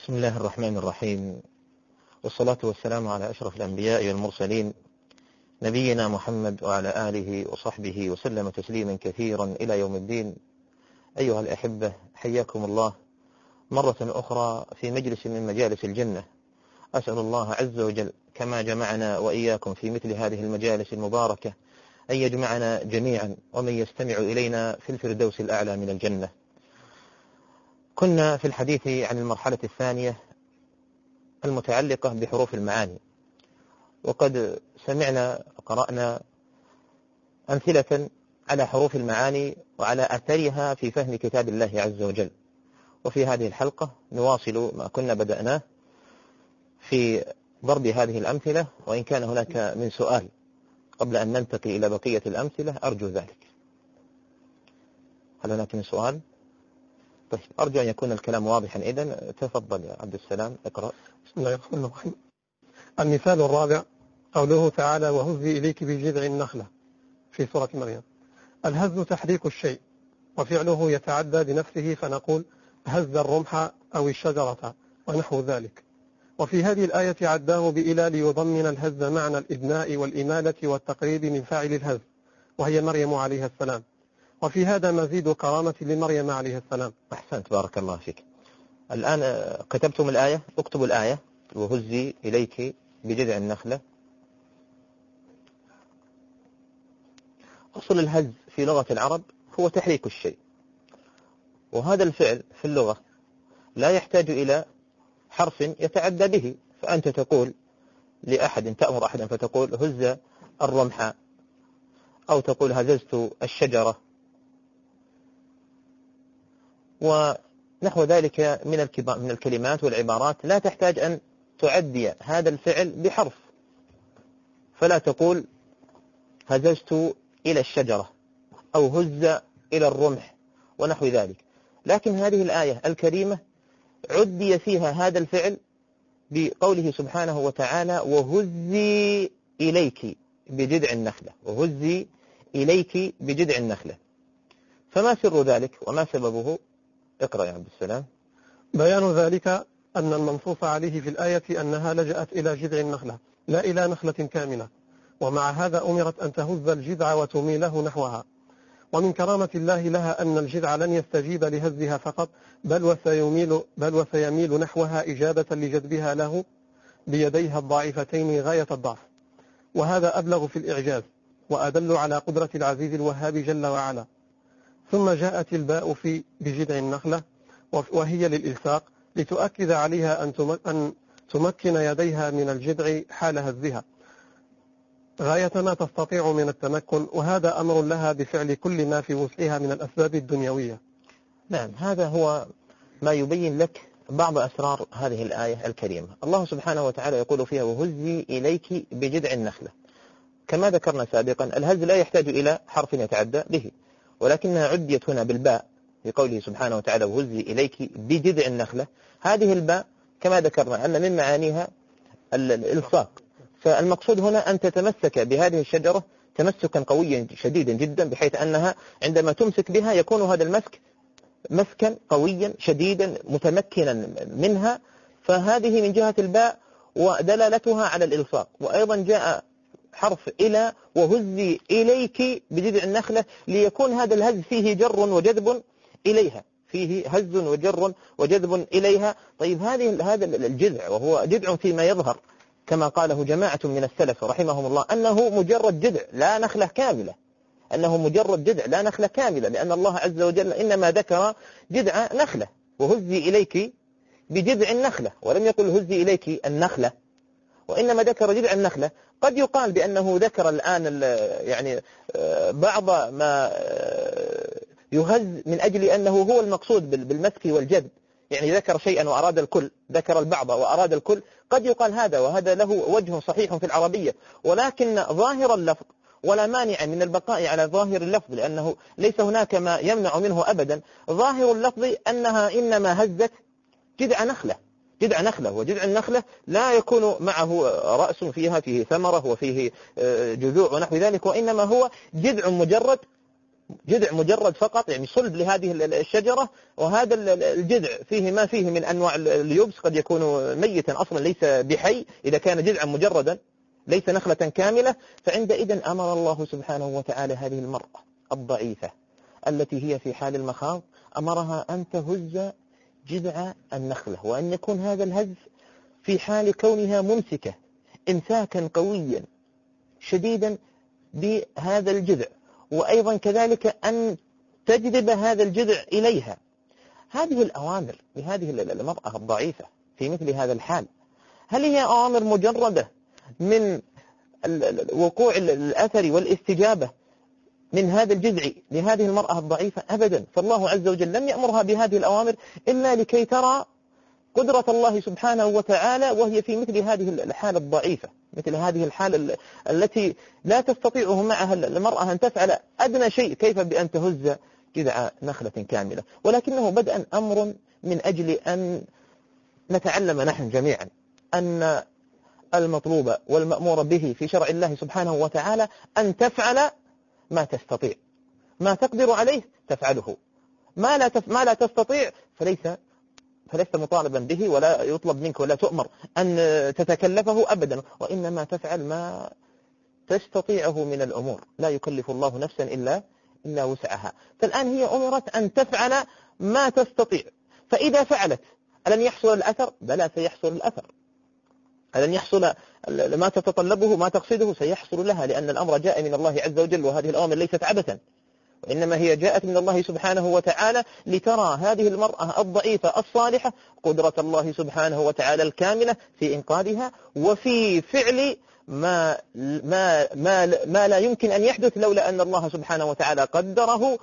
بسم الله الرحمن الرحيم، والصلاة والسلام على أشرف الأنبياء والمرسلين نبينا محمد وعلى آله وصحبه وسلم تسليما كثيرا إلى يوم الدين. أيها الأحبة، حياكم الله مرة أخرى في مجلس من مجالس الجنة. أسأل الله عز وجل كما جمعنا وإياكم في مثل هذه المجالس المباركة أن يجمعنا جميعا ومن يستمع إلينا في الفردوس الأعلى من الجنة. كنا في الحديث عن المرحلة الثانية المتعلقة بحروف المعاني، وقد سمعنا وقرأنا أمثلة على حروف المعاني وعلى أثرها في فهم كتاب الله عز وجل. وفي هذه الحلقة نواصل ما كنا بدأناه في ضرب هذه الأمثلة، وإن كان هناك من سؤال قبل أن ننتقل إلى بقية الأمثلة أرجو ذلك. هل هناك من سؤال؟ طيب، أرجو أن يكون الكلام واضحا. إذن تفضل يا عبد السلام، اقرأ. بسم الله الرحمن الرحيم. المثال الرابع قوله تعالى: وهزي إليك بجذع النخلة في سورة مريم. الهز تحريك الشيء، وفعله يتعدى بنفسه، فنقول هز الرمح أو الشجرة ونحو ذلك. وفي هذه الآية عداه بإلى ليضمن الهز معنى الإبناء والإمالة والتقريب من فاعل الهز، وهي مريم عليها السلام. وفي هذا مزيد كرامة لمريم عليها السلام. أحسنت، بارك الله فيك. الآن كتبتم الآية، اكتبوا الآية: وهزي إليك بجذع النخلة. أصل الهز في لغة العرب هو تحريك الشيء، وهذا الفعل في اللغة لا يحتاج إلى حرف يتعدى به. فأنت تقول لأحد، تأمر أحدا فتقول هز الرمح، أو تقول هززت الشجرة، ونحو ذلك من الكلمات والعبارات لا تحتاج أن تعدي هذا الفعل بحرف. فلا تقول هززت إلى الشجرة أو هز إلى الرمح ونحو ذلك. لكن هذه الآية الكريمة عدي فيها هذا الفعل بقوله سبحانه وتعالى: وهزي إليك بجذع النخلة. وهزي إليك بجذع النخلة. فما سر ذلك وما سببه؟ اقرأ يا عبد السلام. بيان ذلك أن المنصوص عليه في الآية أنها لجأت إلى جذع النخلة لا إلى نخلة كاملة، ومع هذا أمرت أن تهز الجذع وتميله نحوها. ومن كرامة الله لها أن الجذع لن يستجيب لهزها فقط، بل وسيميل نحوها إجابة لجذبها له بيديها الضعيفتين غاية الضعف. وهذا أبلغ في الإعجاز وأدل على قدرة العزيز الوهاب جل وعلا. ثم جاءت الباء في بجذع النخلة، وهي للإلصاق، لتؤكد عليها أن تمكن يديها من الجذع حال هزها غاية ما تستطيع من التمكن، وهذا أمر لها بفعل كل ما في وسعها من الأسباب الدنيوية. نعم، هذا هو ما يبين لك بعض أسرار هذه الآية الكريمة. الله سبحانه وتعالى يقول فيها: وهزي إليك بجذع النخلة. كما ذكرنا سابقا، الهز لا يحتاج إلى حرف يتعدى به، ولكنها عديت هنا بالباء في قوله سبحانه وتعالى: وهزي إليك بجذع النخلة. هذه الباء كما ذكرنا أن من معانيها الإلصاق. فالمقصود هنا أن تتمسك بهذه الشجرة تمسكا قويا شديدا جدا، بحيث أنها عندما تمسك بها يكون هذا المسك مسكا قويا شديدا متمكنا منها. فهذه من جهة الباء ودلالتها على الإلصاق. وأيضا جاء حرف إلى: وهزي إليك بجذع النخلة، ليكون هذا الهز فيه جر وجذب إليها، فيه هز وجر وجذب إليها. طيب، هذا الجذع، وهو جذع فيما يظهر كما قاله جماعة من السلف رحمهم الله، أنه مجرد جذع لا نخلة كاملة، أنه مجرد جذع لا نخلة كاملة، لأن الله عز وجل إنما ذكر جذع نخلة: وهزي إليك بجذع النخلة، ولم يقل هزي إليك النخلة، وإنما ذكر جذع النخلة. قد يقال بأنه ذكر الآن يعني بعض ما يهز من أجل أنه هو المقصود بالمسك والجذب، يعني ذكر شيئا وأراد الكل، ذكر البعض وأراد الكل. قد يقال هذا، وهذا له وجه صحيح في العربية، ولكن ظاهر اللفظ ولا مانع من البقاء على ظاهر اللفظ، لأنه ليس هناك ما يمنع منه أبدا. ظاهر اللفظ أنها إنما هزت جذع نخلة. وجذع النخلة لا يكون معه رأس فيه ثمرة وفيه جذوع ونحو ذلك، وإنما هو جذع جذع مجرد فقط، يعني صلب لهذه الشجرة، وهذا الجذع فيه ما فيه من أنواع اليبس، قد يكون ميتا أصلا ليس بحي إذا كان جذعا مجردا ليس نخلة كاملة. فعندئذ أمر الله سبحانه وتعالى هذه المرأة الضعيفة التي هي في حال المخاض، أمرها أن تهز جذع النخلة، وأن يكون هذا الهز في حال كونها ممسكة إمساكا قويا شديدا بهذا الجذع، وأيضا كذلك أن تجذب هذا الجذع إليها. هذه الأوامر لهذه المرأة الضعيفة في مثل هذا الحال، هل هي أوامر مجردة من وقوع الأثر والاستجابة من هذا الجذع لهذه المرأة الضعيفة؟ أبدا. فالله عز وجل لم يأمرها بهذه الأوامر إلا لكي ترى قدرة الله سبحانه وتعالى وهي في مثل هذه الحالة الضعيفة، مثل هذه الحالة التي لا تستطيعه معها المرأة أن تفعل أدنى شيء، كيف بأن تهز جذع نخلة كاملة. ولكنه بدءا أمر من أجل أن نتعلم نحن جميعا أن المطلوب والمأمور به في شرع الله سبحانه وتعالى أن تفعل ما تستطيع، ما تقدر عليه تفعله، ما لا تستطيع فلست مطالبا به، ولا يطلب منك ولا تؤمر أن تتكلفه أبدا، وإنما تفعل ما تستطيعه من الأمور. لا يكلف الله نفسا إلا وسعها. فالآن هي أمرت أن تفعل ما تستطيع، فإذا فعلت ألن يحصل الأثر؟ بلى سيحصل الأثر. ألن يحصل ما تتطلبه ما تقصده؟ سيحصل لها، لأن الأمر جاء من الله عز وجل، وهذه الأوامر ليست عبثا، وإنما هي جاءت من الله سبحانه وتعالى لترى هذه المرأة الضعيفة الصالحة قدرة الله سبحانه وتعالى الكاملة في إنقاذها، وفي فعل ما لا يمكن أن يحدث لولا أن الله سبحانه وتعالى قدره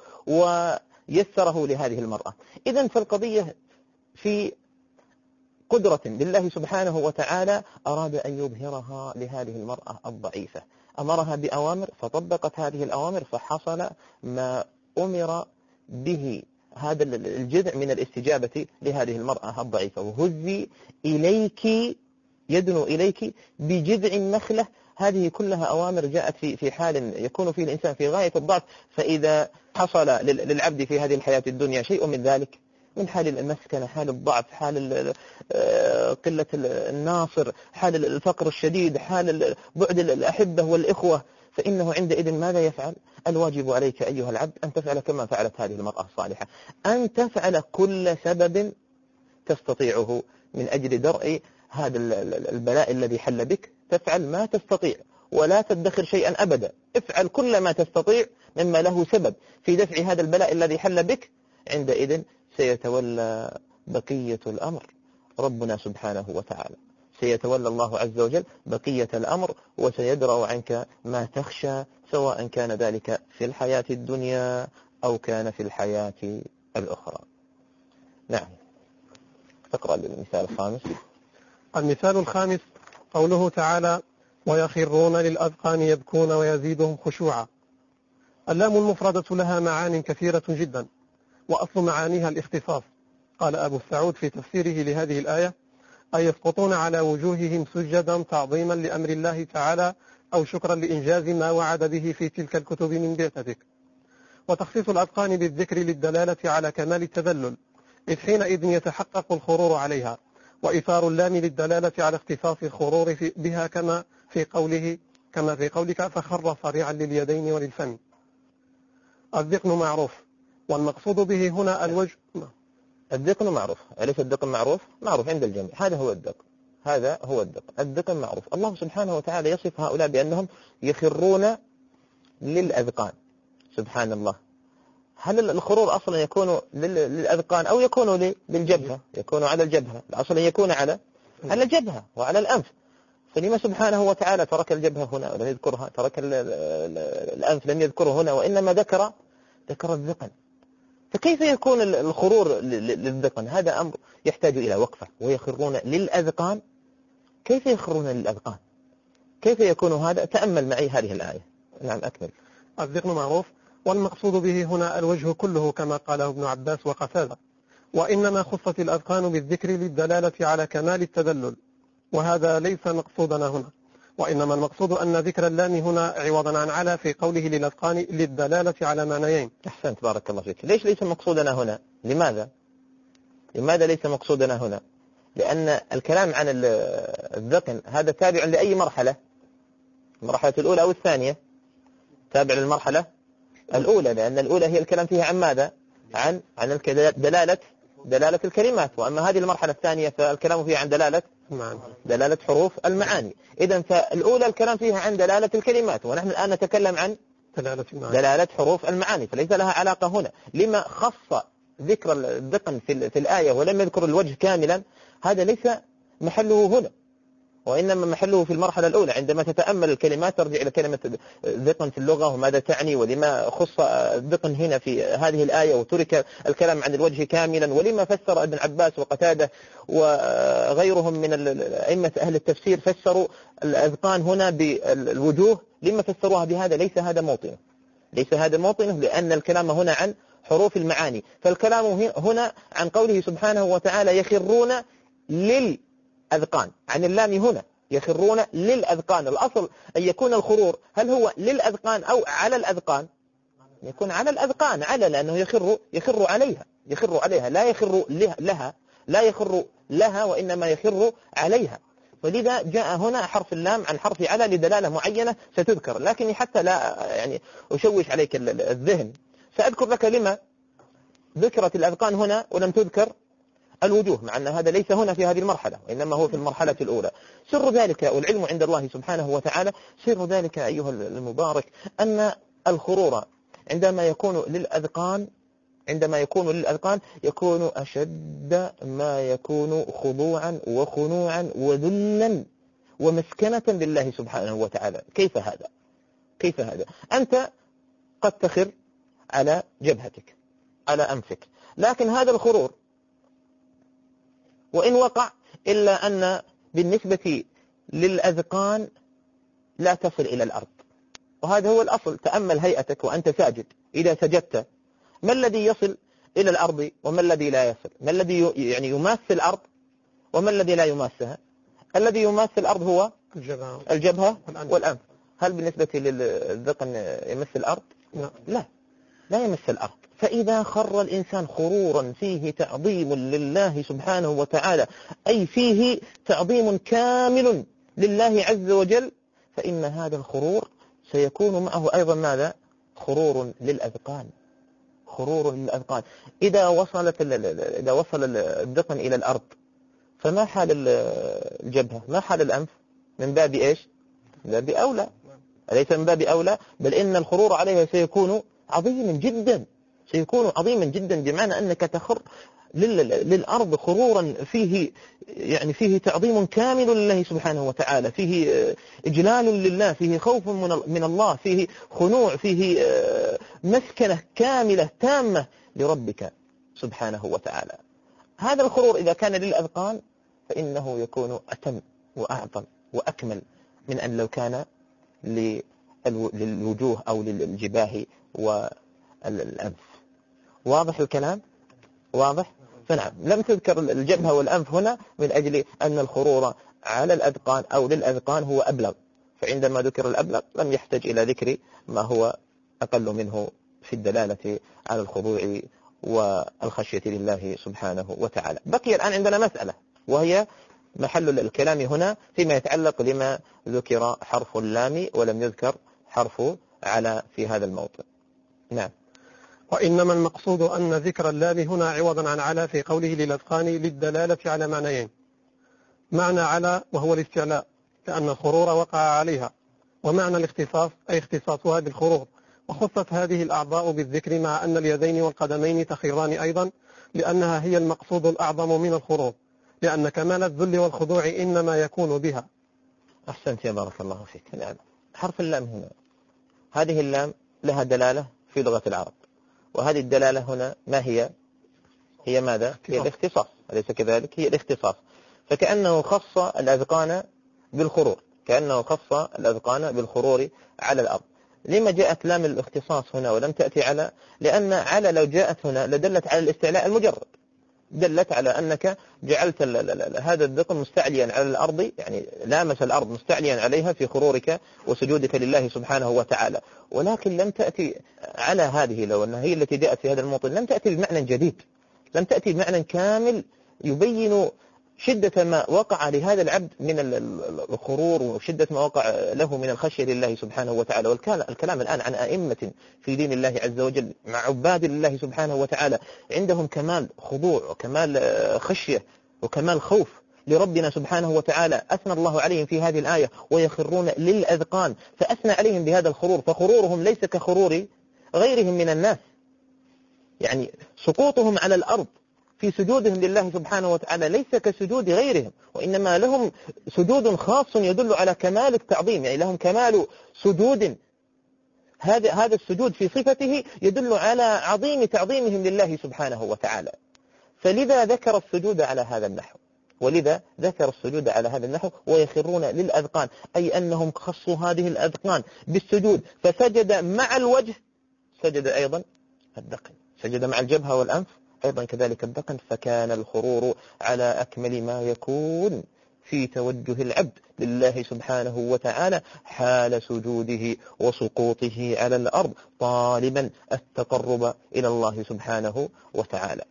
ويسره لهذه المرأة. إذن فالقضية في قدرة لله سبحانه وتعالى أراد أن يظهرها لهذه المرأة الضعيفة، أمرها بأوامر فطبقت هذه الأوامر، فحصل ما أمر به هذا الجذع من الاستجابة لهذه المرأة الضعيفة. وهزي إليك، يدنو إليك بجذع النخلة. هذه كلها أوامر جاءت في حال يكون فيه الإنسان في غاية الضعف، فإذا حصل للعبد في هذه الحياة الدنيا شيء من ذلك، من حال المسكنة، حال الضعف، حال قلة الناصر، حال الفقر الشديد، حال بعد الأحبة والإخوة، فإنه عندئذ ماذا يفعل؟ الواجب عليك أيها العبد أن تفعل كما فعلت هذه المرأة الصالحة، أن تفعل كل سبب تستطيعه من أجل درء هذا البلاء الذي حل بك. تفعل ما تستطيع ولا تدخر شيئا أبدا، افعل كل ما تستطيع مما له سبب في دفع هذا البلاء الذي حل بك. عندئذ سيتولى بقية الأمر ربنا سبحانه وتعالى، سيتولى الله عز وجل بقية الأمر، وسيدرأ عنك ما تخشى، سواء كان ذلك في الحياة الدنيا أو كان في الحياة الأخرى. نعم، اقرأ المثال الخامس. المثال الخامس قوله تعالى: ويخرون للأذقان يبكون ويزيدهم خشوعا. اللام المفردة لها معان كثيرة جدا، وأصل معانيها الاختصاص. قال أبو السعود في تفسيره لهذه الآية: أي يسقطون على وجوههم سجدا تعظيما لأمر الله تعالى، أو شكرا لإنجاز ما وعد به في تلك الكتب من بعثتك. وتخصيص الأذقان بالذكر للدلالة على كمال التذلل، إذ حينئذ يتحقق الخرور عليها، وإثار اللام للدلالة على اختصاص الخرور بها كما في قولك فخر صريعا لليدين وللفم. الذقن معروف، والمقصود به هنا الوجه. الذقن معروف، أليس الذقن معروف؟ معروف عند الجميع، هذا هو الذقن، هذا هو الذقن. الذقن معروف. الله سبحانه وتعالى يصف هؤلاء بأنهم يخرون للأذقان. سبحان الله، هل الخرور أصلا يكون للأذقان أو يكون للجبهة؟ يكون على الجبهة، أصلا يكون على الجبهة وعلى الأنف. فلما سبحانه وتعالى ترك الجبهة هنا ولم يذكرها، ترك الأنف لم يذكره هنا، وإنما ذكر الذقن. فكيف يكون الخرور للذقن؟ هذا أمر يحتاج إلى وقفة. ويخرون للأذقان، كيف يخرون للأذقان؟ كيف يكون هذا؟ تأمل معي هذه الآية. نعم، أكمل. الذقن معروف، والمقصود به هنا الوجه كله كما قاله ابن عباس وقتادة، وإنما خصت الأذقان بالذكر للدلالة على كمال التذلل، وهذا ليس مقصودنا هنا، وإنما المقصود أن ذكر اللام هنا عوضا عن على في قوله للأذقان للدلالة على معنيين. أحسنت بارك الله فيك. ليش ليس مقصودنا هنا؟ لماذا ليس مقصودنا هنا؟ لأن الكلام عن الذقن هذا تابع لأي مرحلة؟ المرحلة الأولى أو الثانية؟ تابع للمرحلة الأولى، لأن الأولى هي الكلام فيها عن ماذا؟ عن دلالة الكلمات، وأما هذه المرحلة الثانية فالكلام فيها عن دلالة حروف المعاني. إذن فالأولى الكلام فيها عن دلالة الكلمات، ونحن الآن نتكلم عن دلالة حروف المعاني، فليس لها علاقة هنا. لما خص ذكر الذقن في الآية ولم يذكر الوجه كاملا؟ هذا ليس محله هنا، وإنما محله في المرحلة الأولى. عندما تتأمل الكلمات ترجع إلى كلمة ذقن في اللغة وماذا تعني، ولما خص الذقن هنا في هذه الآية وترك الكلام عن الوجه كاملا، ولما فسر ابن عباس وقتادة وغيرهم من أئمة أهل التفسير فسروا الأذقان هنا بالوجوه. لما فسروها بهذا؟ ليس هذا موطنه، لأن الكلام هنا عن حروف المعاني. فالكلام هنا عن قوله سبحانه وتعالى يخرون للأذقان، عن اللام هنا يخرون للأذقان. الأصل أن يكون الخرور هل هو للأذقان أو على الأذقان؟ يكون على الأذقان، لأنه يخر عليها، لا يخر لها وإنما يخر عليها. ولذا جاء هنا حرف اللام عن حرف على لدلالة معينة ستذكر. لكن حتى لا أشوش عليك الذهن سأذكر لك لما ذكرت الأذقان هنا ولم تذكر الوجوه، مع أن هذا ليس هنا في هذه المرحلة وإنما هو في المرحلة الأولى. سر ذلك والعلم عند الله سبحانه وتعالى. سر ذلك أيها المبارك أن الخرور عندما يكون للأذقان يكون أشد ما يكون خضوعا وخنوعا وذلا ومسكنة لله سبحانه وتعالى. كيف هذا؟ أنت قد تخر على جبهتك، على أنفك، لكن هذا الخرور وإن وقع إلا أن بالنسبة للأذقان لا تصل إلى الأرض، وهذا هو الأصل. تأمل هيئتك وأنت ساجد، إذا سجدت ما الذي يصل إلى الأرض وما الذي لا يصل؟ ما الذي يعني يماس الأرض وما الذي لا يماسها؟ الذي يماس الأرض هو الجبهة والأنف. هل بالنسبة للذقن يمس الأرض؟ لا يمس الأرض. فإذا خر الإنسان خرورا فيه تعظيم لله سبحانه وتعالى، أي فيه تعظيم كامل لله عز وجل، فإن هذا الخرور سيكون معه أيضا ماذا؟ خرور للأذقان. إذا وصل الذقن إلى الأرض فما حال الجبهة؟ ما حال الأنف؟ من باب إيش؟ من باب أولى، أليس من باب أولى؟ بل إن الخرور عليها سيكون عظيما جدا، بمعنى أنك تخر للأرض خرورا فيه تعظيم كامل لله سبحانه وتعالى، فيه إجلال لله، فيه خوف من الله، فيه خنوع، فيه مسكنة كاملة تامة لربك سبحانه وتعالى. هذا الخرور إذا كان للأذقان فإنه يكون أتم وأعظم وأكمل من أن لو كان للوجوه أو للجباه والأنف. واضح الكلام؟ واضح؟ فنعم، لم تذكر الجبهة والأنف هنا من أجل أن الخرور على الأذقان أو للأذقان هو أبلغ، فعندما ذكر الأبلغ لم يحتاج إلى ذكر ما هو أقل منه في الدلالة على الخضوع والخشية لله سبحانه وتعالى. بقي الآن عندنا مسألة، وهي محل الكلام هنا فيما يتعلق لما ذكر حرف اللام ولم يذكر حرف على في هذا الموطن. نعم. وإنما المقصود أن ذكر اللام هنا عوضا عن على في قوله للأذقان للدلالة على معنيين. معنى على وهو الاستعلاء لأن الخرور وقع عليها، ومعنى الاختصاص أي اختصاصها بالخرور، وخصت هذه الأعضاء بالذكر مع أن اليدين والقدمين تخيران أيضا لأنها هي المقصود الأعظم من الخرور، لأن كمال الذل والخضوع إنما يكون بها. أحسنت يا بارك الله فيك. نعم. حرف اللام هنا، هذه اللام لها دلالة في لغة العرب، وهذه الدلالة هنا ما هي؟ هي ماذا؟ هي الاختصاص، أليس كذلك؟ هي الاختصاص. فكأنه خص الأذقان بالخرور على الأرض. لما جاءت لام الاختصاص هنا ولم تأتي على؟ لأن على لو جاءت هنا لدلت على الاستعلاء المجرد، دلت على أنك جعلت هذا الذقن مستعليا على الأرض، يعني لامس الأرض مستعليا عليها في خرورك وسجودك لله سبحانه وتعالى. ولكن لم تأتي على هذه، لو أنها هي التي جاءت في هذا الموطن، لم تأتي بمعنى جديد، لم تأتي بمعنى كامل يبين شدة ما وقع لهذا العبد من الخرور، وشدة ما وقع له من الخشية لله سبحانه وتعالى. والكلام الآن عن أئمة في دين الله عز وجل مع عباد الله سبحانه وتعالى، عندهم كمال خضوع وكمال خشية وكمال خوف لربنا سبحانه وتعالى، أثنى الله عليهم في هذه الآية ويخرون للأذقان، فأثنى عليهم بهذا الخرور، فخرورهم ليس كخرور غيرهم من الناس، يعني سقوطهم على الأرض في سجودهم لله سبحانه وتعالى ليس كسجود غيرهم، وإنما لهم سجود خاص يدل على كمال التعظيم، يعني لهم كمال سجود، هذا السجود في صفته يدل على عظيم تعظيمهم لله سبحانه وتعالى. فلذا ذكر السجود على هذا النحو، ولذا ذكر السجود على هذا النحو ويخرون للأذقان، أي أنهم خصوا هذه الأذقان بالسجود، فسجد مع الوجه سجد أيضا الذقن، سجد مع الجبهة والأنف أيضا كذلك الذقن، فكان الخرور على أكمل ما يكون في توجه العبد لله سبحانه وتعالى حال سجوده وسقوطه على الأرض طالبا التقرب إلى الله سبحانه وتعالى.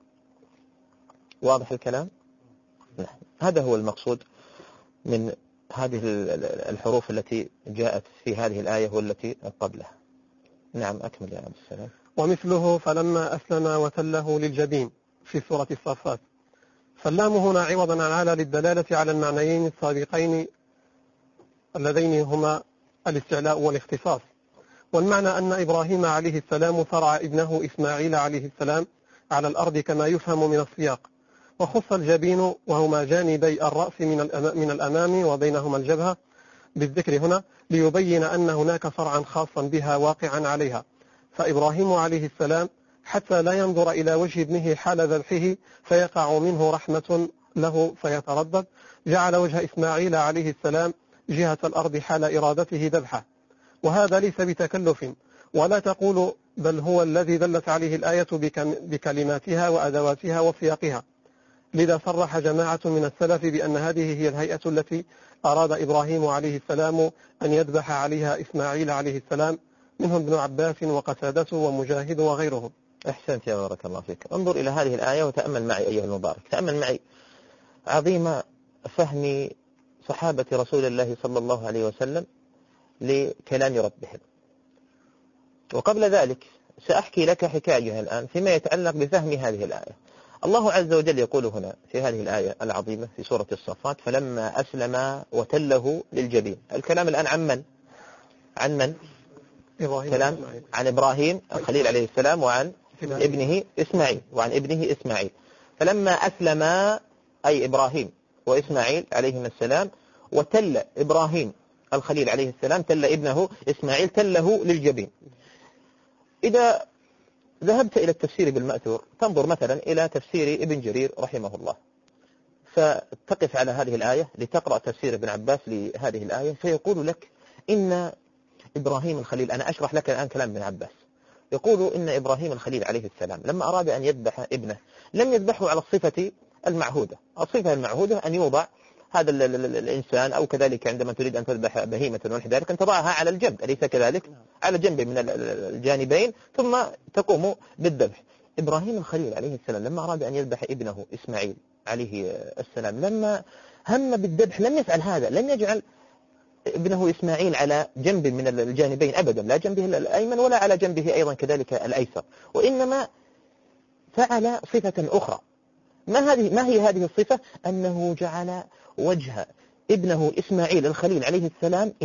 واضح الكلام؟ نعم. هذا هو المقصود من هذه الحروف التي جاءت في هذه الآية والتي قبلها. نعم أكمل يا عبد السلام. ومثله فلما أسلم وتله للجبين في سورة الصافات، فاللام هنا عوضا عن على للدلالة على المعنيين السابقين اللذين هما الاستعلاء والاختصاص. والمعنى أن إبراهيم عليه السلام فرع ابنه إسماعيل عليه السلام على الأرض كما يفهم من السياق، وخص الجبين وهما جانبي الرأس من الأمام وبينهما الجبهة بالذكر هنا ليبين أن هناك فرعا خاصا بها واقعا عليها. فإبراهيم عليه السلام حتى لا ينظر إلى وجه ابنه حال ذبحه فيقع منه رحمة له فيتردد، جعل وجه إسماعيل عليه السلام جهة الأرض حال إرادته ذبحه، وهذا ليس بتكلف، ولا تقول بل هو الذي دلت عليه الآية بكلماتها وأدواتها وسياقها. لذا صرح جماعة من السلف بأن هذه هي الهيئة التي أراد إبراهيم عليه السلام أن يذبح عليها إسماعيل عليه السلام، منهم ابن عباس وقتادة ومجاهد وغيرهم. أحسنت يا بارك الله فيك. انظر إلى هذه الآية وتأمل معي أيها المبارك، تأمل معي عظيم فهم صحابة رسول الله صلى الله عليه وسلم لكلام ربهم. وقبل ذلك سأحكي لك حكاية الآن فيما يتعلق بفهم هذه الآية. الله عز وجل يقول هنا في هذه الآية العظيمة في سورة الصافات فلما أسلم وتله للجبين. الكلام الآن عن من؟ كلام عن إبراهيم الخليل عليه السلام وعن ابنه إسماعيل. فلما أسلم أي إبراهيم وإسماعيل عليهما السلام، وتل إبراهيم الخليل عليه السلام تل ابنه إسماعيل تله للجبين. إذا ذهبت إلى التفسير بالمأثور تنظر مثلا إلى تفسير ابن جرير رحمه الله، فتقف على هذه الآية لتقرأ تفسير ابن عباس لهذه الآية، فيقول لك إن إبراهيم الخليل، أنا أشرح لك الآن كلام ابن عباس، يقول إن إبراهيم الخليل عليه السلام لما أراد أن يذبح ابنه لم يذبحه على الصفة المعهودة. الصفة المعهودة أن يوضع هذا الإنسان، أو كذلك عندما تريد أن تذبح بهيمة ونحو ذلك أن تضعها على الجنب، أليس كذلك؟ على جنب من الجانبين ثم تقوم بالذبح. إبراهيم الخليل عليه السلام لما أراد أن يذبح ابنه إسماعيل عليه السلام لما هم بالذبح لم يفعل هذا، لم يجعل ابنه إسماعيل على جنب من الجانبين أبدا، لا جنبه الأيمن ولا على جنبه أيضا كذلك الأيسر، وإنما فعل صفة أخرى. ما هي هذه الصفة؟ أنه جعل وجه ابنه إسماعيل الخليل عليه السلام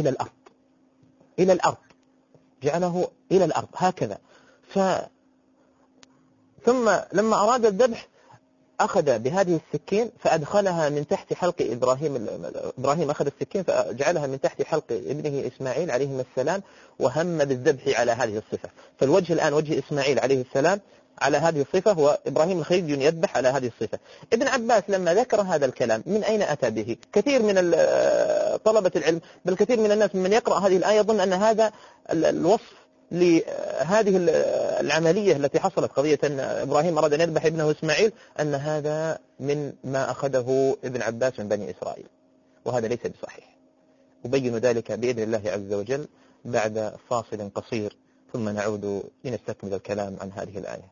إلى الأرض، جعله إلى الأرض هكذا. ثم لما أراد الذبح أخذ بهذه السكين فأدخلها من تحت حلق إبراهيم أخذ السكين فجعلها من تحت حلق ابنه إسماعيل عليه السلام، وهم بالذبح على هذه الصفة. فالوجه الآن وجه إسماعيل عليه السلام على هذه الصفة، وإبراهيم الخليل يذبح على هذه الصفة. ابن عباس لما ذكر هذا الكلام من أين أتى به؟ كثير من طلبة العلم بل كثير من الناس من يقرأ هذه الآية يظن أن هذا الوصف لهذه العملية التي حصلت، قضية أن إبراهيم أراد أن يذبح ابنه إسماعيل، أن هذا من ما أخذه ابن عباس من بني إسرائيل، وهذا ليس بصحيح. أبين ذلك بإذن الله عز وجل بعد فاصل قصير، ثم نعود لنستكمل الكلام عن هذه الآية.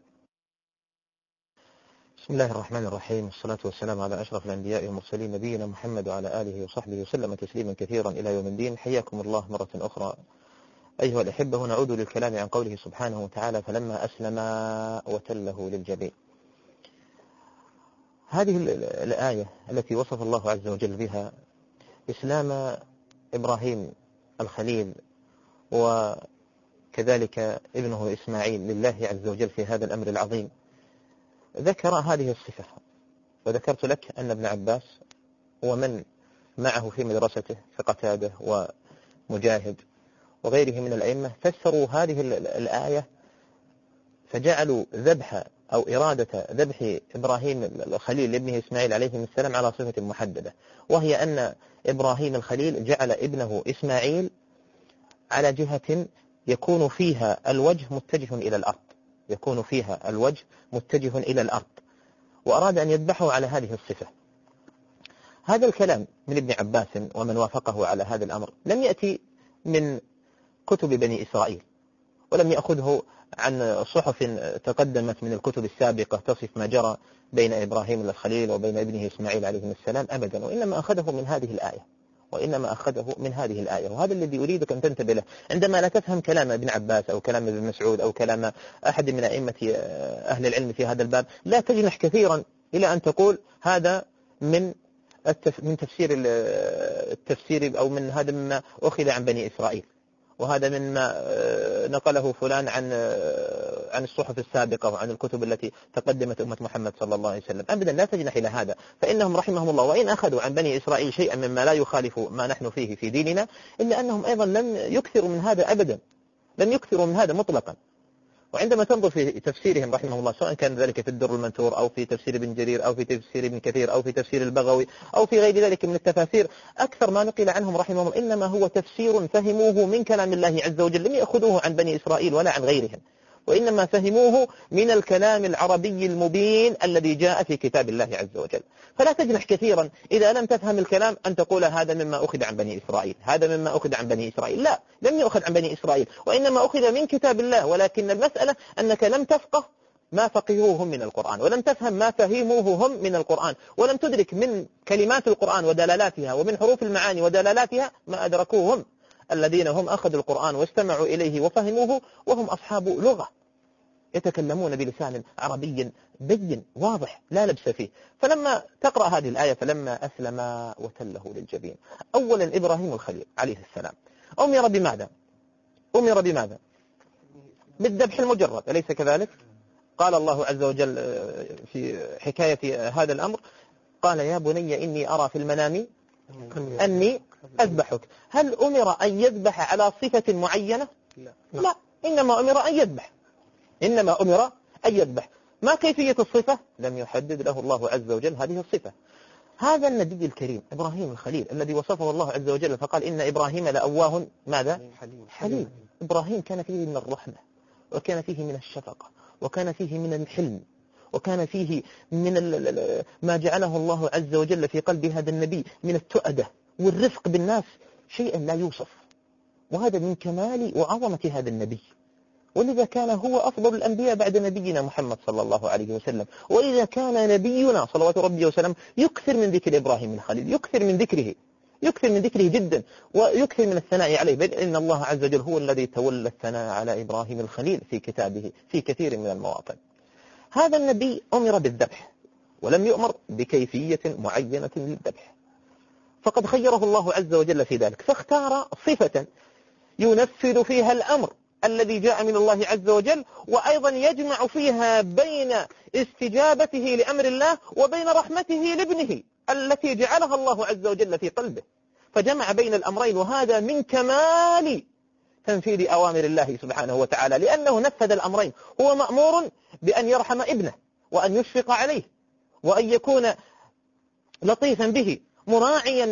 بسم الله الرحمن الرحيم، والصلاة والسلام على أشرف الأنبياء والمرسلين، نبينا محمد وعلى آله وصحبه وسلم تسليما كثيرا إلى يوم الدين. حياكم الله مرة أخرى أيها الأحبة. نعود للكلام عن قوله سبحانه وتعالى: فلما أسلم وتله للجبين. هذه الآية التي وصف الله عز وجل بها إسلام إبراهيم الخليل وكذلك ابنه إسماعيل لله عز وجل في هذا الأمر العظيم، ذكر هذه الصفة. وذكرت لك أن ابن عباس ومن معه في مدرسته كقتادة ومجاهد وغيره من الأئمة فسروا هذه الآية فجعلوا ذبح أو إرادة ذبح إبراهيم الخليل لابنه إسماعيل عليه السلام على صفة محددة، وهي أن إبراهيم الخليل جعل ابنه إسماعيل على جهة يكون فيها الوجه متجه إلى الأرض، يكون فيها الوجه متجه إلى الأرض، وأراد أن يذبحه على هذه الصفة. هذا الكلام من ابن عباس ومن وافقه على هذا الأمر لم يأتي من كتب بني إسرائيل، ولم يأخذه عن صحف تقدمت من الكتب السابقة تصف ما جرى بين إبراهيم الخليل وبين ابنه إسماعيل عليه السلام أبدا، وإنما أخذه من هذه الآية، وإنما أخذه من هذه الآية. وهذا الذي أريدك أن تنتبه له عندما لا تفهم كلام ابن عباس أو كلام ابن مسعود أو كلام أحد من أئمة أهل العلم في هذا الباب. لا تجنح كثيرا إلى أن تقول هذا من التفسير أو من هذا مما أخذ عن بني إسرائيل، وهذا مما نقله فلان عن الصحف السابقة وعن الكتب التي تقدمت أمة محمد صلى الله عليه وسلم. أبدا لا تجنح إلى هذا، فإنهم رحمهم الله وإن أخذوا عن بني إسرائيل شيئا مما لا يخالف ما نحن فيه في ديننا، إلا أنهم أيضا لم يكثروا من هذا أبدا، لم يكثروا من هذا مطلقا. وعندما تنظر في تفسيرهم رحمه الله، سواء كان ذلك في الدر المنثور أو في تفسير ابن جرير أو في تفسير ابن كثير أو في تفسير البغوي أو في غير ذلك من التفاسير، أكثر ما نقل عنهم رحمه الله إنما هو تفسير فهموه من كلام الله عز وجل، لم يأخذوه عن بني إسرائيل ولا عن غيرهم، وإنما فهموه من الكلام العربي المبين الذي جاء في كتاب الله عز وجل. فلا تجنح كثيرا إذا لم تفهم الكلام أن تقول هذا مما أخذ عن بني إسرائيل، هذا مما أخذ عن بني إسرائيل. لا، لم يأخذ عن بني إسرائيل، وإنما أخذ من كتاب الله، ولكن المسألة أنك لم تفقه ما فقهوه هم من القرآن، ولم تفهم ما فهموه هم من القرآن، ولم تدرك من كلمات القرآن ودلالاتها ومن حروف المعاني ودلالاتها ما أدركوه هم الذين هم أخذوا القرآن واستمعوا إليه وفهموه وهم أصحاب لغة يتكلمون بلسان عربي بين واضح لا لبس فيه. فلما تقرأ هذه الآية فلما أسلم وتله للجبين، أولا إبراهيم الخليل عليه السلام أمر بماذا؟ أمر بماذا؟ بالذبح المجرد، أليس كذلك؟ قال الله عز وجل في حكاية هذا الأمر قال يا بني إني أرى في المنام أني أذبحك. هل أمر أن يذبح على صفة معينة؟ لا، إنما أمر أن يذبح، إنما أمر أن يذبح. ما كيفية الصفة؟ لم يحدد له الله عز وجل هذه الصفة. هذا النبي الكريم إبراهيم الخليل الذي وصفه الله عز وجل فقال إن إبراهيم لأواه ماذا؟ حليم. إبراهيم كان فيه من الرحمة، وكان فيه من الشفقة، وكان فيه من الحلم، وكان فيه من ما جعله الله عز وجل في قلب هذا النبي من التؤدة والرفق بالناس، شيئا لا يوصف. وهذا من كمال وعظمة هذا النبي، ولذا كان هو أفضل الأنبياء بعد نبينا محمد صلى الله عليه وسلم. ولذا كان نبينا صلوات ربي وسلم يكثر من ذكر إبراهيم الخليل، يكثر من ذكره جدا، ويكثر من الثناء عليه، بل إن الله عز وجل هو الذي تولى الثناء على إبراهيم الخليل في كتابه في كثير من المواطن. هذا النبي أمر بالذبح ولم يؤمر بكيفية معينة للذبح، فقد خيره الله عز وجل في ذلك، فاختار صفة ينفذ فيها الأمر الذي جاء من الله عز وجل، وأيضا يجمع فيها بين استجابته لأمر الله وبين رحمته لابنه التي جعلها الله عز وجل في قلبه، فجمع بين الأمرين. وهذا من كمال تنفيذ أوامر الله سبحانه وتعالى، لأنه نفذ الأمرين. هو مأمور بأن يرحم ابنه وأن يشفق عليه وأن يكون لطيفا به، مراعيا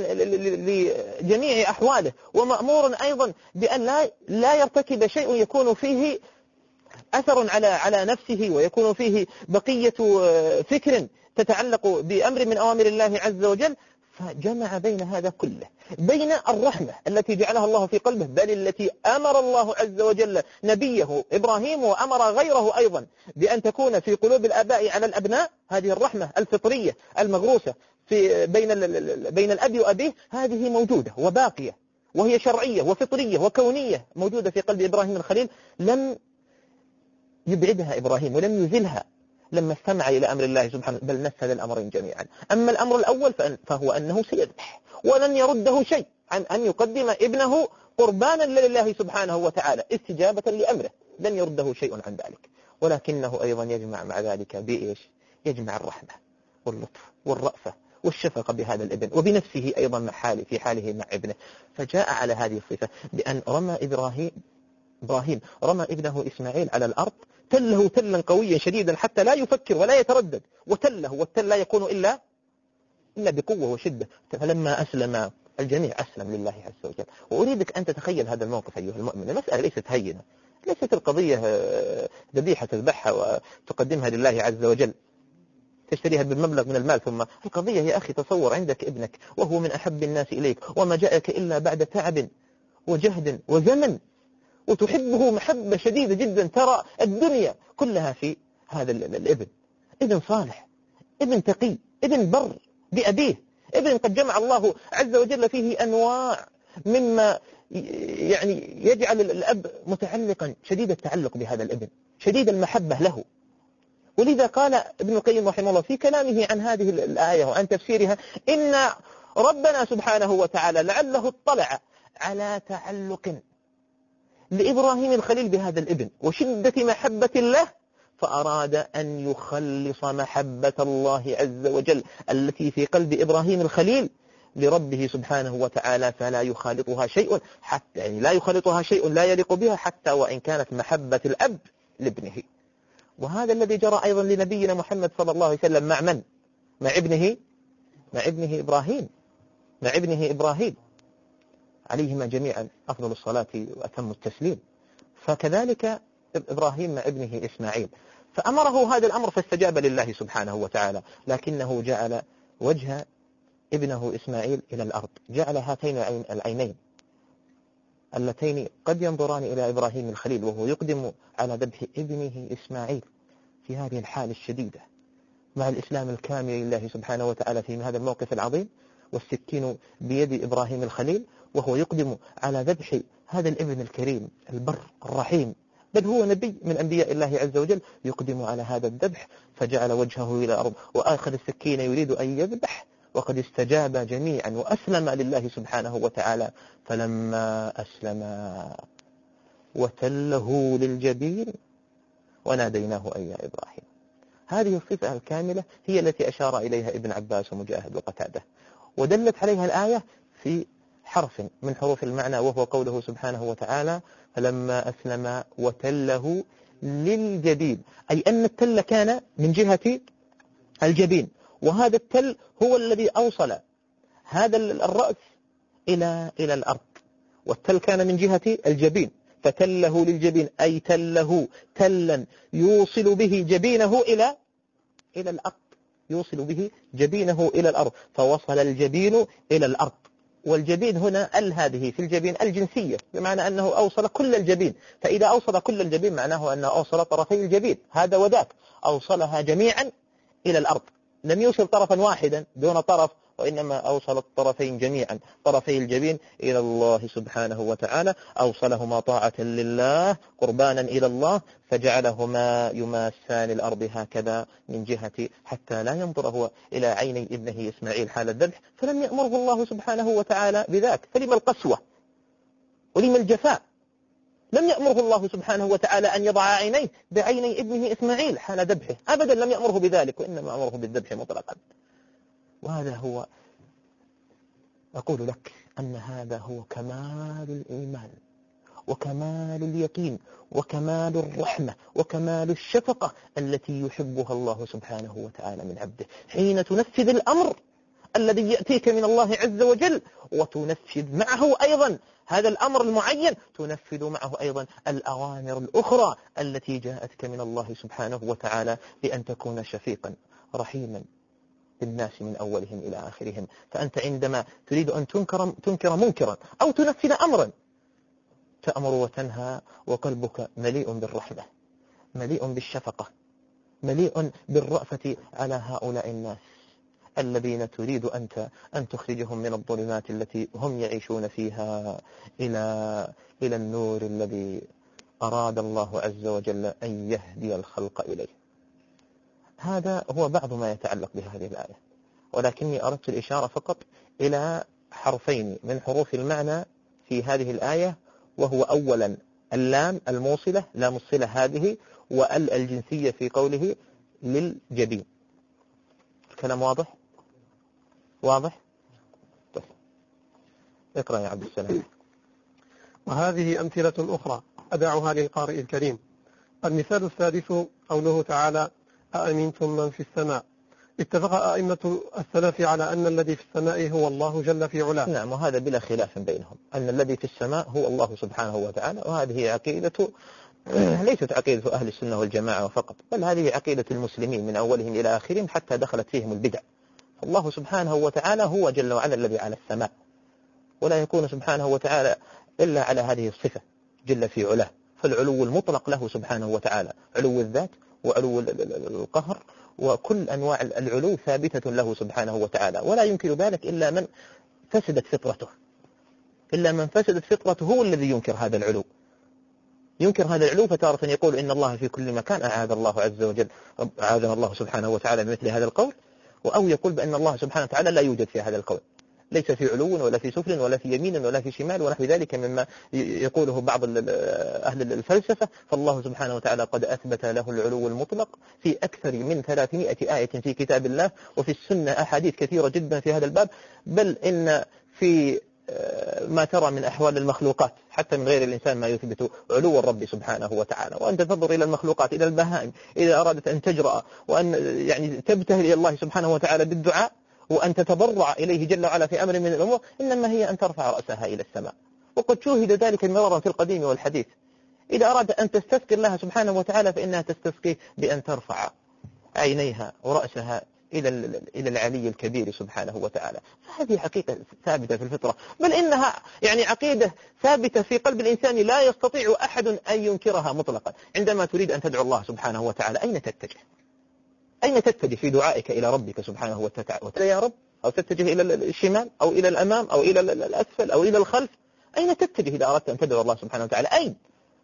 لجميع أحواله، ومأمور أيضا بأن لا يرتكب شيء يكون فيه أثر على نفسه، ويكون فيه بقية فكر تتعلق بأمر من أوامر الله عز وجل. فجمع بين هذا كله، بين الرحمة التي جعلها الله في قلبه، بل التي أمر الله عز وجل نبيه إبراهيم وأمر غيره أيضا بأن تكون في قلوب الآباء على الأبناء، هذه الرحمة الفطرية المغروسة بين الأب وأبيه، هذه موجودة وباقية، وهي شرعية وفطرية وكونية موجودة في قلب إبراهيم الخليل، لم يبعدها إبراهيم ولم يزلها لما استمع إلى أمر الله سبحانه، بل نفذ الأمرين جميعا. أما الأمر الأول فهو أنه سيذبح، ولن يرده شيء عن أن يقدم ابنه قربانا لله سبحانه وتعالى استجابة لأمره، لن يرده شيء عن ذلك. ولكنه أيضا يجمع مع ذلك بإيش؟ يجمع الرحمة واللطف والرأفة والشفقة بهذا الابن، وبنفسه أيضا في حاله مع ابنه. فجاء على هذه الصفة بأن رمى إبراهيم رمى ابنه إسماعيل على الأرض، تله تلا قويا شديدا حتى لا يفكر ولا يتردد، وتله، والتل لا يكون إلا بقوة وشدة. فلما أسلم الجميع أسلم لله عز وجل. وأريدك أن تتخيل هذا الموقف أيها المؤمن. المسألة ليست هينة، ليست القضية ذبيحة تذبحها وتقدمها لله عز وجل تشتريها بالمبلغ من المال، ثم القضية يا أخي تصور عندك ابنك وهو من أحب الناس إليك، وما جاءك إلا بعد تعب وجهد وزمن، وتحبه محبة شديدة جدا، ترى الدنيا كلها في هذا الابن، ابن صالح، ابن تقي، ابن بر بأبيه، ابن قد جمع الله عز وجل فيه أنواع مما يعني يجعل الأب متعلقا شديد التعلق بهذا الابن، شديد المحبة له. ولذا قال ابن القيم رحمه الله في كلامه عن هذه الآية وعن تفسيرها: إن ربنا سبحانه وتعالى لعله اطلع على تعلق لإبراهيم الخليل بهذا الابن وشدة محبة الله، فأراد أن يخلص محبة الله عز وجل التي في قلب إبراهيم الخليل لربه سبحانه وتعالى، فلا يخالطها شيء، حتى يعني لا يخالطها شيء لا يليق بها، حتى وإن كانت محبة الأب لابنه. وهذا الذي جرى أيضا لنبينا محمد صلى الله عليه وسلم مع من؟ مع ابنه إبراهيم عليهما جميعا أفضل الصلاة وأتم التسليم. فكذلك إبراهيم مع ابنه إسماعيل، فأمره هذا الأمر فاستجاب لله سبحانه وتعالى، لكنه جعل وجه ابنه إسماعيل إلى الأرض، جعل هاتين العينين اللتين قد ينظران إلى إبراهيم الخليل وهو يقدم على ذبح ابنه إسماعيل في هذه الحالة الشديدة مع الإسلام الكامل لله سبحانه وتعالى في هذا الموقف العظيم، والسكين بيد إبراهيم الخليل وهو يقدم على ذبح هذا الابن الكريم البر الرحيم، بل هو نبي من أنبياء الله عز وجل، يقدم على هذا الذبح، فجعل وجهه إلى الأرض وآخذ السكين يريد أن يذبح، وقد استجاب جميعا وأسلم لله سبحانه وتعالى. فلما أسلم وتله للجبين وناديناه أي يا إبراهيم. هذه الصفة الكاملة هي التي أشار إليها ابن عباس ومجاهد وقتاده، ودلت عليها الآية في حرف من حروف المعنى، وهو قوله سبحانه وتعالى: فلما أسلم وتله للجبين، أي أن التل كان من جهة الجبين، وهذا التل هو الذي أوصل هذا الرأس إلى الأرض، والتل كان من جهة الجبين، فتله للجبين أي تله تلا يوصل به جبينه إلى الأرض، يوصل به جبينه إلى الأرض، فوصل الجبين إلى الأرض. والجبين هنا هذه في الجبين الجنسية، بمعنى أنه أوصل كل الجبين، فإذا أوصل كل الجبين معناه أنه أوصل طرفي الجبين هذا وذاك، أوصلها جميعا إلى الأرض، لم يوصل طرفا واحدا دون طرف، وإنما أوصل الطرفين جميعا، طرفي الجبين إلى الله سبحانه وتعالى، أوصلهما طاعة لله قربانا إلى الله، فجعلهما يماسان الأرض هكذا من جهة حتى لا ينظر هو إلى عيني ابنه إسماعيل حال الذبح، فلم يأمره الله سبحانه وتعالى بذاك. فلما القسوة ولما الجفاء؟ لم يأمره الله سبحانه وتعالى أن يضع عينيه بعيني ابنه إسماعيل حال ذبحه أبدا، لم يأمره بذلك، وإنما أمره بالذبح مطلقا. وهذا هو، أقول لك أن هذا هو كمال الإيمان وكمال اليقين وكمال الرحمة وكمال الشفقة التي يحبها الله سبحانه وتعالى من عبده. حين تنفذ الأمر الذي يأتيك من الله عز وجل، وتنفذ معه أيضا هذا الأمر المعين، تنفذ معه أيضا الأوامر الأخرى التي جاءتك من الله سبحانه وتعالى، بأن تكون شفيقا رحيما بالناس من أولهم إلى آخرهم. فأنت عندما تريد أن تنكر منكرا أو تنفذ أمرا، تأمر وتنهى وقلبك مليء بالرحمة، مليء بالشفقة، مليء بالرأفة على هؤلاء الناس الذين تريد أنت أن تخرجهم من الظلمات التي هم يعيشون فيها إلى النور الذي أراد الله عز وجل أن يهدي الخلق إليه. هذا هو بعض ما يتعلق بهذه الآية، ولكني أردت الإشارة فقط إلى حرفين من حروف المعنى في هذه الآية، وهو أولا اللام الموصلة، لام الصلة هذه، وال الجنسية في قوله للجبين. الكلام واضح؟ واضح؟ طيب. اقرأ يا عبد السلام. وهذه أمثلة أخرى أدعها للقارئ الكريم. المثال السادس قوله تعالى: أأمنتم من في السماء. اتفق أئمة السلف على أن الذي في السماء هو الله جل في علاه. نعم، وهذا بلا خلاف بينهم، أن الذي في السماء هو الله سبحانه وتعالى، وهذه عقيدة ليست عقيدة أهل السنة والجماعة فقط، بل هذه عقيدة المسلمين من أولهم إلى آخرهم، حتى دخلت فيهم البدع. الله سبحانه وتعالى هو جل وعلا الذي على السماء، ولا يكون سبحانه وتعالى إلا على هذه الصفة جل في علاه. فالعلو المطلق له سبحانه وتعالى، علو الذات وعلو القهر وكل أنواع العلو ثابتة له سبحانه وتعالى، ولا يمكن ذلك إلا من فسدت فطرته. إلا من فسدت فطرته هو الذي ينكر هذا العلو. ينكر هذا العلو، فتارة يقول إن الله في كل مكان، أعاذ الله عز وجل، أعاذنا الله سبحانه وتعالى بمثل هذا القول، أو يقول بأن الله سبحانه وتعالى لا يوجد في هذا القول، ليس في علو ولا في سفل ولا في يمين ولا في شمال ونحو ذلك مما يقوله بعض أهل الفلسفة. فالله سبحانه وتعالى قد أثبت له العلو المطلق في أكثر من 300 آية في كتاب الله، وفي السنة أحاديث كثيرة جدا في هذا الباب، بل إن في ما ترى من أحوال المخلوقات حتى من غير الإنسان ما يثبت علو الرب سبحانه وتعالى. وأنت تنظر إلى المخلوقات، إلى البهائم، إذا أرادت أن تجرأ وأن يعني تبتهل إلى الله سبحانه وتعالى بالدعاء وأن تتضرع إليه جل وعلا في أمر من الأمور، إنما هي أن ترفع رأسها إلى السماء. وقد شوهد ذلك مرارا في القديم والحديث. إذا أراد أن تستسقي الله سبحانه وتعالى فإنها تستسقي بأن ترفع عينيها ورأسها إلى العلي الكبير سبحانه وتعالى. فهذه حقيقة ثابتة في الفطرة، بل إنها يعني عقيدة ثابتة في قلب الإنسان لا يستطيع أحد أن ينكرها مطلقا. عندما تريد أن تدعو الله سبحانه وتعالى أين تتجه؟ أين تتجه في دعائك إلى ربك سبحانه وتعالى يا رب؟ أو تتجه إلى الشمال أو إلى الأمام أو إلى الأسفل أو إلى الخلف؟ أين تتجه إذا أردت أن تدعو الله سبحانه وتعالى؟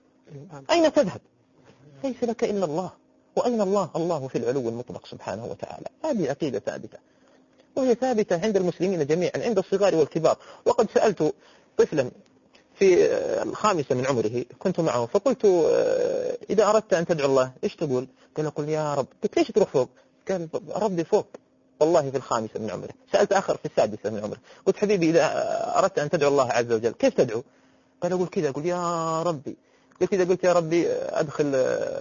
أين تذهب؟ ليس لك إلا الله. وأين الله؟ الله في العلو المطلق سبحانه وتعالى. هذه عقيدة ثابتة، وهي ثابتة عند المسلمين جميعا، عند الصغار والكبار. وقد سألت طفلا في 5 من عمره، كنت معه، فقلت إذا أردت أن تدعو الله إيش تقول؟ قال قل يا رب. قلت ليش تروح فوق؟ قال ربي فوق. والله في 5 من عمره. سألت آخر في 6 من عمره، قلت حبيبي إذا أردت أن تدعو الله عز وجل كيف تدعو؟ قال أقول كذا، أقول يا ربي. قلت إذا قلت يا ربي أدخل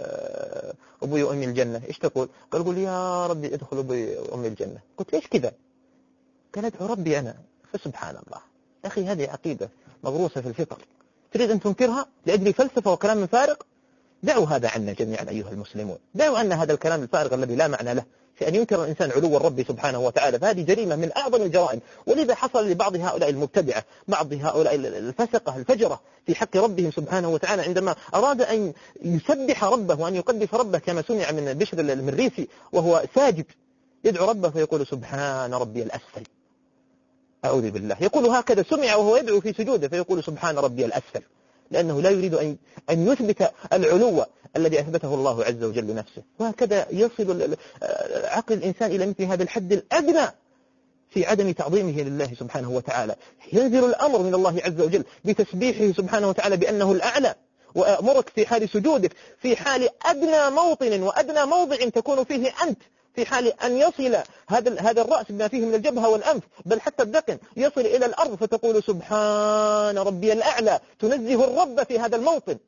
أبوي وأمي الجنة إيش تقول؟ قال قل يا ربي أدخل أبوي وأمي الجنة. قلت ليش كذا؟ قال أدعو ربي أنا. فسبحان الله يا أخي، هذه عقيدة مغروسة في الفطر، تريد أن تنكرها لأجل فلسفة وكلام فارغ؟ دعوا هذا عنا جميعا أيها المسلمون، دعوا أن هذا الكلام الفارغ الذي لا معنى له في أن ينكر الإنسان علو الرب سبحانه وتعالى، فهذه جريمة من أعظم الجرائم. ولذا حصل لبعض هؤلاء المبتدعة، بعض هؤلاء الفسقة الفجرة في حق ربهم سبحانه وتعالى، عندما أراد أن يسبح ربه وأن يقدس ربه، كما سمع من بشر المريسي وهو ساجد يدعو ربه فيقول سبحان ربي الأسفل. أعوذ بالله، يقول هكذا، سمع وهو يدعو في سجوده فيقول سبحان ربي الأسفل، لأنه لا يريد أن يثبت العلو الذي أثبته الله عز وجل لنفسه. وهكذا يصل عقل الإنسان إلى مثل هذا الحد الأدنى في عدم تعظيمه لله سبحانه وتعالى. ينزل الأمر من الله عز وجل بتسبيحه سبحانه وتعالى بأنه الأعلى، وأمرك في حال سجودك في حال أدنى موطن وأدنى موضع تكون فيه أنت، في حال أن يصل هذا الرأس بما فيه من الجبهة والأنف بل حتى الذقن يصل إلى الأرض فتقول سبحان ربي الأعلى، تنزه الرب في هذا الموطن،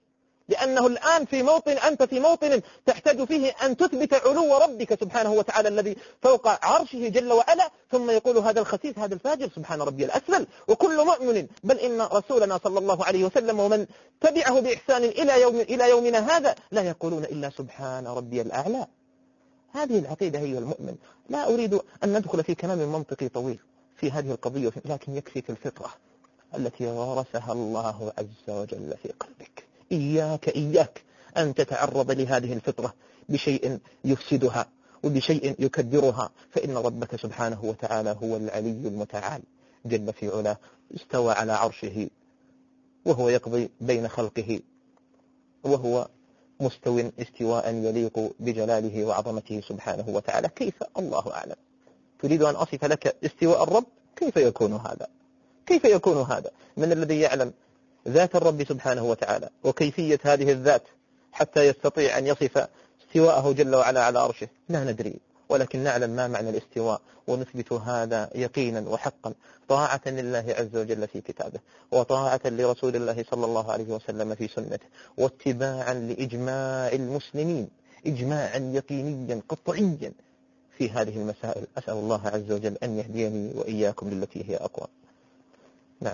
لأنه الآن أنت في موطن تحتاج فيه أن تثبت علو ربك سبحانه وتعالى الذي فوق عرشه جل وعلا، ثم يقول هذا الخسيس هذا الفاجر سبحان ربي الأسفل. وكل مؤمن، بل إن رسولنا صلى الله عليه وسلم ومن تبعه بإحسان إلى يومنا هذا لا يقولون إلا سبحان ربي الأعلى. هذه العقيدة هي المؤمن. لا أريد أن ندخل في كلام منطقي طويل في هذه القضية، لكن يكفي في الفطرة التي غرسها الله عز وجل في قلبك. إياك أن تتعرض لهذه الفطرة بشيء يفسدها وبشيء يكدرها، فإن ربك سبحانه وتعالى هو العلي المتعال جل في علاه، استوى على عرشه وهو يقضي بين خلقه، وهو مستو استواء يليق بجلاله وعظمته سبحانه وتعالى. كيف؟ الله أعلم. تريد أن أصف لك استواء الرب؟ كيف يكون هذا؟ كيف يكون هذا؟ من الذي يعلم ذات الرب سبحانه وتعالى وكيفية هذه الذات حتى يستطيع أن يصف استواءه جل وعلا على عرشه؟ لا ندري، ولكن نعلم ما معنى الاستواء ونثبت هذا يقينا وحقا طاعة لله عز وجل في كتابه، وطاعة لرسول الله صلى الله عليه وسلم في سنته، واتباعا لإجماع المسلمين إجماعا يقينيا قطعيا في هذه المسائل. أسأل الله عز وجل أن يهديني وإياكم للتي هي أقوى. نعم.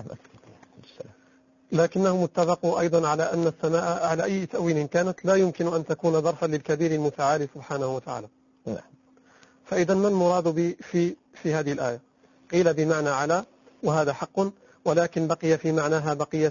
لكنهم اتفقوا أيضا على أن السماء على أي تأويل كانت لا يمكن أن تكون ظرفا للكبير المتعالي سبحانه وتعالى. نعم. فإذا ما المراد في هذه الآية؟ قيل بمعنى على، وهذا حق، ولكن بقي في معناها بقية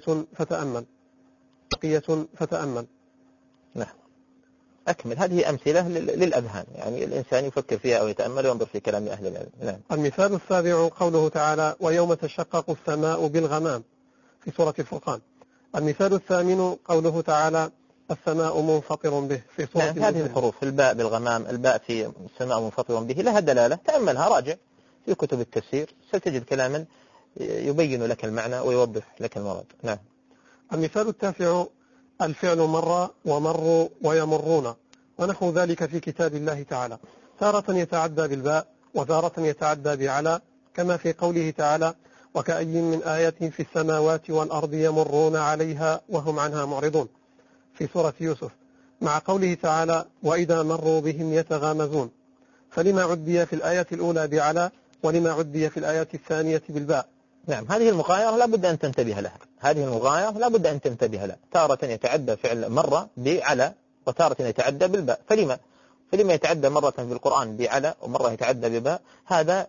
فتأمل. نعم. أكمل. هذه أمثلة للأذهان، يعني الإنسان يفكر فيها أو يتأمل وينظر في كلام أهل العلم. نعم. المثال السابع قوله تعالى ويوم تشقق السماء بالغمام في سورة الفرقان. المثال الثامن قوله تعالى السماء منفطر به في سورة نعم. هذه الحروف الباء بالغمام، الباء في السماء منفطر به لها دلالة، تأملها، راجع في كتب التفسير ستجد كلاما يبين لك المعنى ويوضح لك المراد. نعم. المثال التاسع الفعل مر ومروا ويمرون ونحو ذلك في كتاب الله تعالى، تارة يتعدى بالباء وتارة يتعدى بعلى، كما في قوله تعالى وكأي من آية في السماوات والأرض يمرون عليها وهم عنها معرضون في سورة يوسف، مع قوله تعالى وإذا مروا بهم يتغامزون. فلما عدي في الآية الأولى بعلى ولما عدي في الآية الثانية بالباء؟ نعم. هذه المغايرة لا بد أن تنتبه لها، هذه المغايرة لا بد أن تنتبه لها. تارة يتعدى فعل مرة بعلى وتارة يتعدى بالباء. فلما يتعدى مرة في القرآن بعلى ومرة يتعدى بباء؟ هذا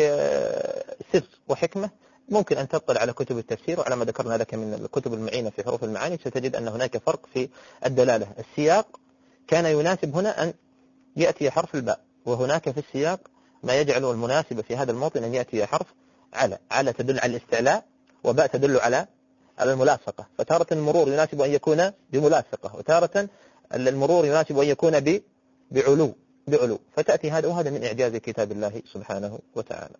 لسر وحكمة. ممكن أن تطلع على كتب التفسير، وعلى ما ذكرنا لك من الكتب المعينة في حروف المعاني ستجد أن هناك فرق في الدلالة. السياق كان يناسب هنا أن يأتي حرف الباء، وهناك في السياق ما يجعل المناسب في هذا الموطن أن يأتي حرف على تدل على الاستعلاء، وباء تدل على الملاصقة. فتارة المرور يناسب أن يكون بملاصقة، وتارة المرور يناسب أن يكون بعلو. فتأتي هذا، وهذا من إعجاز كتاب الله سبحانه وتعالى.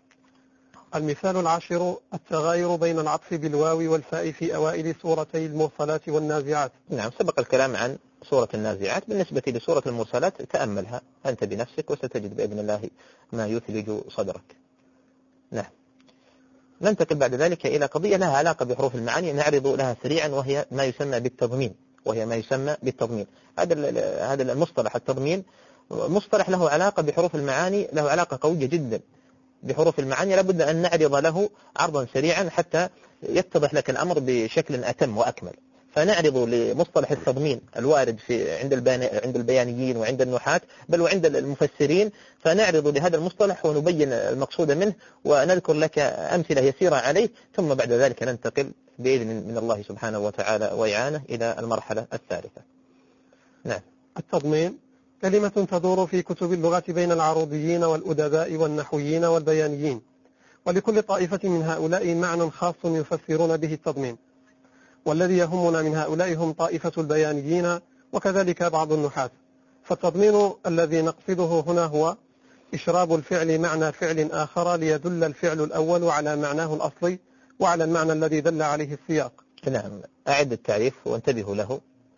المثال العاشر التغاير بين العطف بالواو والفاء في أوائل سورتي المرسلات والنازعات. نعم. سبق الكلام عن سورة النازعات. بالنسبة لسورة المرسلات تأملها أنت بنفسك وستجد بإذن الله ما يثلج صدرك. نعم. ننتقل بعد ذلك إلى قضية لها علاقة بحروف المعاني نعرض لها سريعا، وهي ما يسمى بالتضمين. هذا المصطلح التضمين مصطلح له علاقة بحروف المعاني، له علاقة قوية جدا بحروف المعاني. لابد أن نعرض له عرضا سريعا حتى يتضح لك الأمر بشكل أتم وأكمل. فنعرض لمصطلح التضمين الوارد عند البيانيين وعند النحاة بل وعند المفسرين، فنعرض لهذا المصطلح ونبين المقصود منه ونذكر لك أمثلة يسيرة عليه، ثم بعد ذلك ننتقل بإذن من الله سبحانه وتعالى وإعانة إلى المرحلة الثالثة. نعم. التضمين كلمة تدور في كتب اللغة بين العروضيين والأدباء والنحويين والبيانيين، ولكل طائفة من هؤلاء معنى خاص يفسرون به التضمين، والذي يهمنا من هؤلاء هم طائفة البيانيين وكذلك بعض النحاة. فالتضمين الذي نقصده هنا هو إشراب الفعل معنى فعل آخر ليدل الفعل الأول على معناه الأصلي وعلى المعنى الذي دل عليه السياق. نعم. أعد التعريف وانتبهوا له.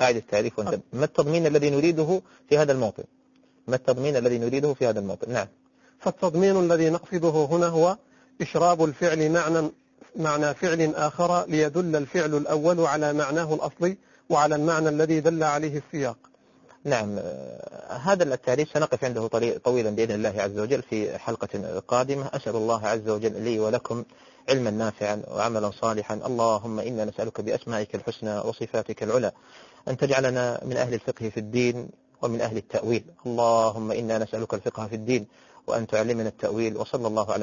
ما التضمين الذي نريده في هذا الموطن؟ نعم. فالتضمين الذي نقصده هنا هو إشراب الفعل معنى فعل آخر ليدل الفعل الأول على معناه الأصلي وعلى المعنى الذي دل عليه السياق. نعم، هذا التعريف سنقف عنده طويلا بإذن الله عز وجل في حلقة قادمة. أسأل الله عز وجل لي ولكم علما نافعا وعملا صالحا. اللهم إنا نسألك بأسمائك الحسنى وصفاتك العلى أن تجعلنا من أهل الفقه في الدين ومن أهل التأويل. اللهم إنا نسألك الفقه في الدين وأن تعلمنا التأويل. وصلى الله على